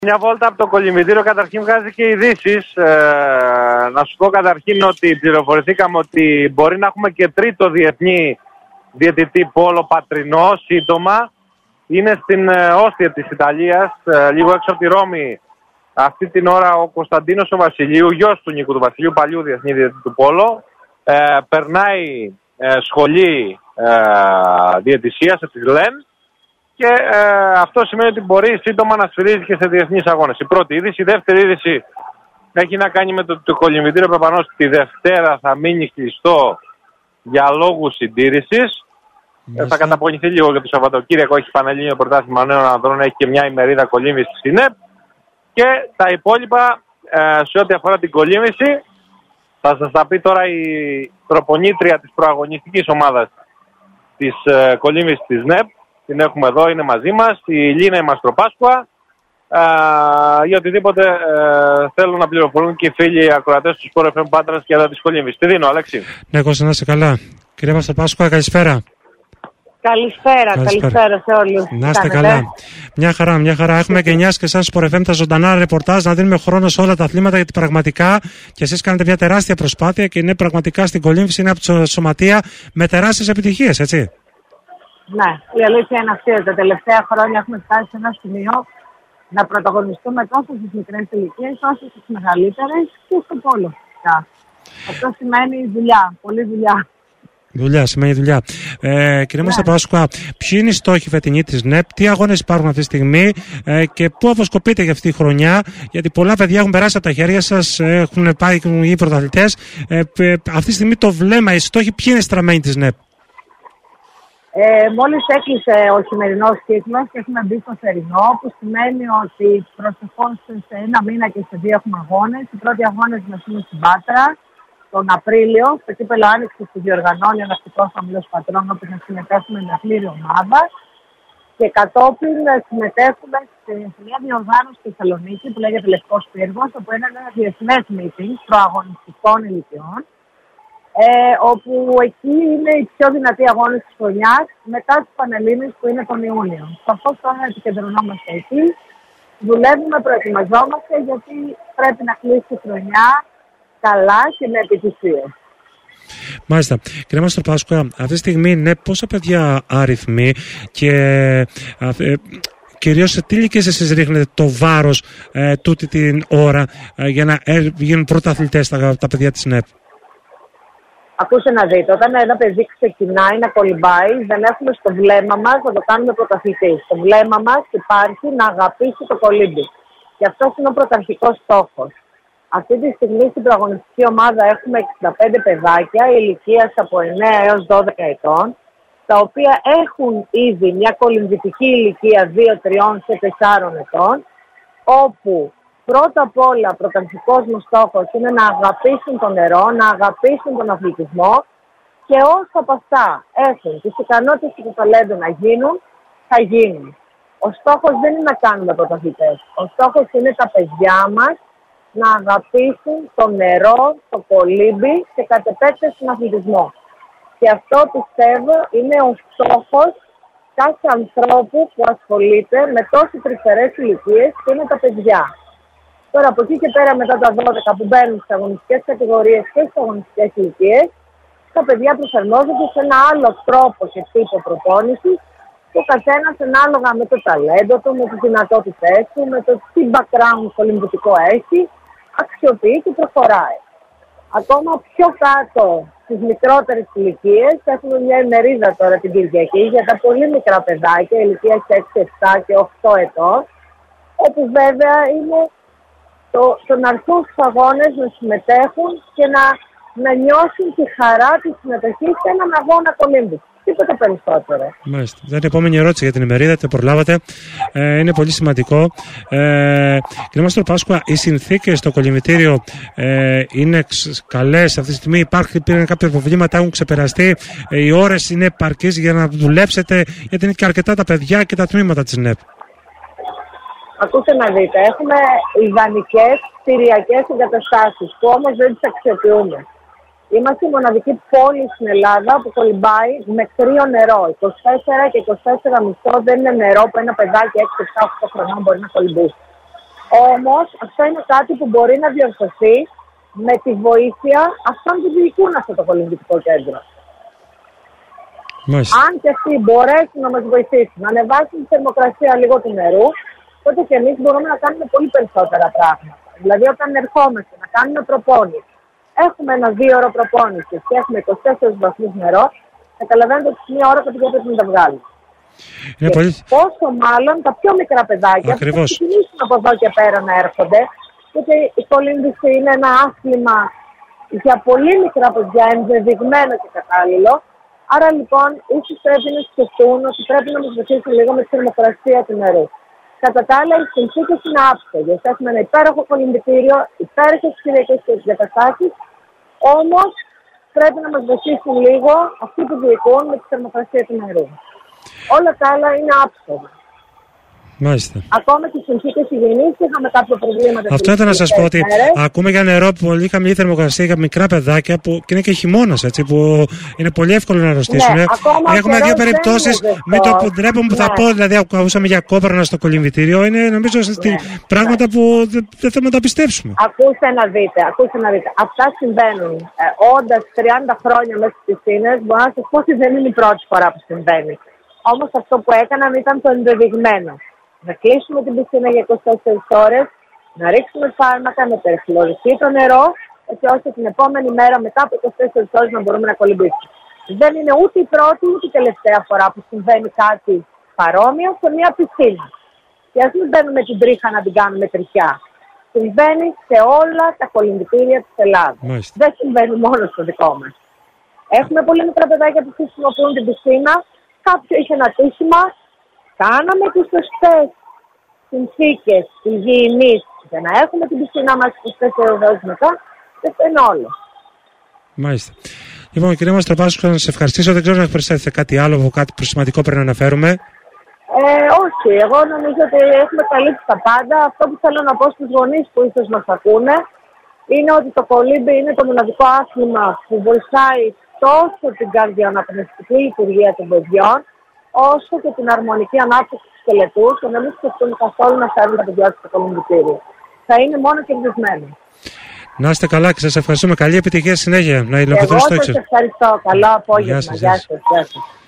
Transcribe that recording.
Μια βόλτα από το κολυμβητήριο καταρχήν βγάζει και ειδήσεις. Να σου πω καταρχήν ότι πληροφορηθήκαμε ότι μπορεί να έχουμε και τρίτο διεθνή διαιτητή πόλο πατρινό σύντομα. Είναι στην Όστια της Ιταλίας, λίγο έξω από τη Ρώμη. Αυτή την ώρα ο Κωνσταντίνος ο Βασιλείου, γιος του Νίκου του Βασιλείου, παλιού διεθνή διαιτητή του πόλο, περνάει σχολή διαιτησίας της ΛΕΝ. Και αυτό σημαίνει ότι μπορεί σύντομα να σφυρίζει και σε διεθνείς αγώνες. Η πρώτη είδηση. Η δεύτερη είδηση έχει να κάνει με το κολυμβητήριο προφανώς τη Δευτέρα θα μείνει κλειστό για λόγους συντήρησης. Θα καταπονηθεί λίγο για το Σαββατοκύριακο. Έχει Πανελλήνιο Πρωτάθλημα Νέων Ανδρών, έχει και μια ημερίδα κολύμβησης στην ΕΠ. Και τα υπόλοιπα σε ό,τι αφορά την κολύμβηση θα σας τα πει τώρα η προπονήτρια της προαγωνιστικής ομάδας της κολύμβησης της ΝΕΠ. Την έχουμε εδώ, είναι μαζί μας, η Λίνα η Μαστροπάσκουα. Για οτιδήποτε θέλουν να πληροφορούν και οι φίλοι ακροατές του Sport FM Πάτρας για τα της κολύμβησης. Τη δίνω, Αλέξη. Ναι, Κώστα, να είσαι καλά. Κυρία Μαστροπάσκουα, καλησπέρα. Καλησπέρα σε όλους. Να είστε καλά. Μια χαρά. Έχουμε και νοιάσει και εσάς Sport FM τα ζωντανά ρεπορτάζ, να δίνουμε χρόνο σε όλα τα αθλήματα, γιατί πραγματικά και εσείς κάνετε μια τεράστια προσπάθεια και είναι πραγματικά στην κολύμβηση, είναι από τη σωματεία με τεράστιες επιτυχίες, έτσι. Ναι, η αλήθεια είναι αυτή. Τα τελευταία χρόνια έχουμε φτάσει σε ένα σημείο να πρωταγωνιστούμε τόσο στις μικρές ηλικίες όσο στις μεγαλύτερες και στο πόλο φυσικά. Αυτό σημαίνει δουλειά, πολλή δουλειά. Σημαίνει δουλειά. Κυρία Μαστροπάσκουα, ποιοι είναι οι στόχοι φετινοί της ΝΕΠ, τι αγώνες υπάρχουν αυτή τη στιγμή και πού αποσκοπείτε για αυτή τη χρονιά, γιατί πολλά παιδιά έχουν περάσει από τα χέρια σας, έχουν πάει οι πρωταθλητές. Αυτή τη στιγμή το βλέμμα, οι στόχοι, ποιοι είναι στραμμένοι της ΝΕΠ? Μόλις έκλεισε ο χειμερινός κύκλος και έχουμε μπει στο θερινό, που σημαίνει ότι προσεχώς σε ένα μήνα και σε 2 έχουμε αγώνες. Οι πρώτοι αγώνες μας είναι στην Πάτρα τον Απρίλιο, στο κύπελλο Άνοιξης που διοργανώνει ο Ναυτικός Όμιλος Πατρών, όπου θα συμμετέχουμε με πλήρη ομάδα. Και κατόπιν συμμετέχουμε σε μια διοργάνωση στη Θεσσαλονίκη που λέγεται Λευκός Πύργος, όπου είναι ένα διεθνές meeting προαγωνιστικών ηλικιών. Όπου εκεί είναι οι πιο δυνατοί αγώνες της χρονιάς μετά τους Πανελλήνιες που είναι τον Ιούνιο. Σαφώς τώρα επικεντρωνόμαστε εκεί, δουλεύουμε, προετοιμαζόμαστε γιατί πρέπει να κλείσει η χρονιά καλά και με επιτυχίες. Μάλιστα. Κυρία Μαστροπάσκουα, αυτή τη στιγμή είναι πόσα παιδιά άριθμοι και κυρίως σε τι ηλικίες εσείς ρίχνετε το βάρος τούτη την ώρα για να γίνουν πρωταθλητές τα παιδιά της ΝΕΠ? Ακούστε να δείτε, όταν ένα παιδί ξεκινάει να κολυμπάει, δεν έχουμε στο βλέμμα μας να το κάνουμε πρωταθλητή. Στο βλέμμα μας υπάρχει να αγαπήσει το κολύμπι. Και αυτός είναι ο πρωταρχικός στόχος. Αυτή τη στιγμή στην προαγωνιστική ομάδα έχουμε 65 παιδάκια ηλικίας από 9 έως 12 ετών, τα οποία έχουν ήδη μια κολυμβητική ηλικία 2, 3 και 4 ετών, όπου πρώτα απ' όλα, πρωταρχικός μου στόχος είναι να αγαπήσουν το νερό, να αγαπήσουν τον αθλητισμό και όσο από αυτά έχουν τις ικανότητες και το ταλέντο να γίνουν, θα γίνουν. Ο στόχος δεν είναι να κάνουμε πρωταθλητές. Ο στόχος είναι τα παιδιά μας να αγαπήσουν το νερό, το κολύμπι και κατ' επέκταση τον αθλητισμό. Και αυτό πιστεύω είναι ο στόχος κάθε ανθρώπου που ασχολείται με τόσες τρυφερές ηλικίες και είναι τα παιδιά. Τώρα από εκεί και πέρα μετά τα 12 που μπαίνουν στις αγωνιστικές κατηγορίες και στις αγωνιστικές ηλικίες, τα παιδιά προσαρμόζονται σε ένα άλλο τρόπο και τύπο προπόνησης και ο καθένας ανάλογα με το ταλέντο του, με τις δυνατότητές του, με το τι background κολυμβητικό έχει, αξιοποιεί και προχωράει. Ακόμα πιο κάτω στις μικρότερες ηλικίες έχουμε μια ημερίδα τώρα την Κυριακή για τα πολύ μικρά παιδάκια ηλικίας 6, 7 και 8 ετών, όπου βέβαια είναι το να έρθουν στους αγώνες να συμμετέχουν και να νιώσουν τη χαρά της συμμετοχής σε έναν αγώνα κολύμπης. Τίποτα περισσότερο. Μάλιστα. Είναι η επόμενη ερώτηση για την ημερίδα, το προλάβατε. Είναι πολύ σημαντικό. Κύριε Μαστροπάσκουα, οι συνθήκες στο κολυμβητήριο είναι καλές αυτή τη στιγμή? Υπήρχαν κάποια προβλήματα, έχουν ξεπεραστεί? Οι ώρες είναι επαρκείς για να δουλέψετε? Γιατί είναι και αρκετά τα παιδιά και τα τμήματα της ΝΕΠ. Ακούστε να δείτε, έχουμε ιδανικές κτηριακές εγκαταστάσεις που όμως δεν τις αξιοποιούμε. Είμαστε η μοναδική πόλη στην Ελλάδα που κολυμπάει με κρύο νερό. 24 και 24,5 δεν είναι νερό που ένα παιδάκι 6, 7, 8 χρονών μπορεί να κολυμπήσει. Όμως αυτό είναι κάτι που μπορεί να διορθωθεί με τη βοήθεια αυτών που διοικούν αυτό το κολυμβητικό κέντρο. Μάλιστα. Αν και αυτοί μπορέσουν να μας βοηθήσουν να ανεβάσουν τη θερμοκρασία λίγο του νερού, τότε και εμείς μπορούμε να κάνουμε πολύ περισσότερα πράγματα. Δηλαδή, όταν ερχόμαστε να κάνουμε προπόνηση, έχουμε ένα 2ωρο προπόνηση και έχουμε 24 βαθμούς νερό, καταλαβαίνετε ότι σε μία ώρα κάποια πρέπει να τα βγάλουμε. Πολύ... Πόσο μάλλον τα πιο μικρά παιδάκια που θα ξεκινήσουν από εδώ και πέρα να έρχονται, γιατί η κολύμβηση είναι ένα άθλημα για πολύ μικρά παιδιά, ενδεδειγμένο και κατάλληλο. Άρα λοιπόν, ίσως πρέπει να σκεφτούν ότι πρέπει να μας βοηθήσουν λίγο με τη θερμοκρασία του νερού. Κατά τα άλλα, οι συνθήκες είναι άψογες. Έχουμε ένα υπέροχο κολυμβητήριο, υπέροχες κυριακές και εγκαταστάσεις. Όμως, πρέπει να μας βοηθήσουν λίγο αυτοί που διοικούν με τη θερμοκρασία του νερού. Όλα τα άλλα είναι άψογα. Μάλιστα. Ακόμα και στις συνθήκες υγιεινής είχαμε κάποια προβλήματα. Αυτό ήταν να σας πω, ότι ακούμε για νερό πολύ χαμηλή θερμοκρασία για μικρά παιδάκια που και είναι και χειμώνας, έτσι, που είναι πολύ εύκολο να αρρωστήσουν. Ναι, έχουμε δύο περιπτώσεις με το που ντρέπομαι που θα πω, δηλαδή ακούσαμε για κόπρανα στο κολυμβητήριο. Είναι νομίζω πράγματα που δεν θέλουμε να τα πιστέψουμε. Ακούστε να δείτε. Αυτά συμβαίνουν. Όντας 30 χρόνια μέσα στις πισίνες, μπορώ να σας πω ότι δεν είναι η πρώτη φορά που συμβαίνει. Όμως αυτό που έκαναν ήταν το ενδεδειγμένο. Να κλείσουμε την πισίνα για 24 ώρες, να ρίξουμε φάρμακα, να περιχλωρηθεί το νερό, έτσι ώστε την επόμενη μέρα μετά από 24 ώρες να μπορούμε να κολυμπήσουμε. Δεν είναι ούτε η πρώτη ούτε η τελευταία φορά που συμβαίνει κάτι παρόμοιο σε μια πισίνα. Και ας μην μπαίνουμε την τρίχα να την κάνουμε τριχιά. Συμβαίνει σε όλα τα κολυμβητήρια της Ελλάδας. Δεν συμβαίνει μόνο στο δικό μας. Έχουμε πολύ μικρά παιδάκια που χρησιμοποιούν την πισίνα. Κάποιο είχε ένα τύχημα. Κάναμε τις σωστές συνθήκες υγιεινής για να έχουμε την πισίνα μας 24 ώρες μετά και αυτό είναι όλο. Μάλιστα. Λοιπόν, κυρία Μαστροπάσου, να σας ευχαριστήσω. Δεν ξέρω αν προσθέσετε κάτι άλλο, κάτι σημαντικό πρέπει να αναφέρουμε. Όχι, εγώ νομίζω ότι έχουμε καλύψει τα πάντα. Αυτό που θέλω να πω στους γονείς που ίσως μας ακούνε είναι ότι το κολύμπι είναι το μοναδικό άθλημα που βοηθάει τόσο την καρδιοαναπνευστική λειτουργία των παιδιών, όσο και την αρμονική ανάπτυξη του σκελετού και να μην σκεφτούν καθόλου να φέρουν τα παιδιά τους στο κολυμβητήριο. Θα είναι μόνο κερδισμένοι. Να είστε καλά και σας ευχαριστούμε. Καλή επιτυχία συνέχεια. Να υλοποιηθούν στο εξής. Εγώ σας ευχαριστώ. Καλό απόγευμα. Γεια σας.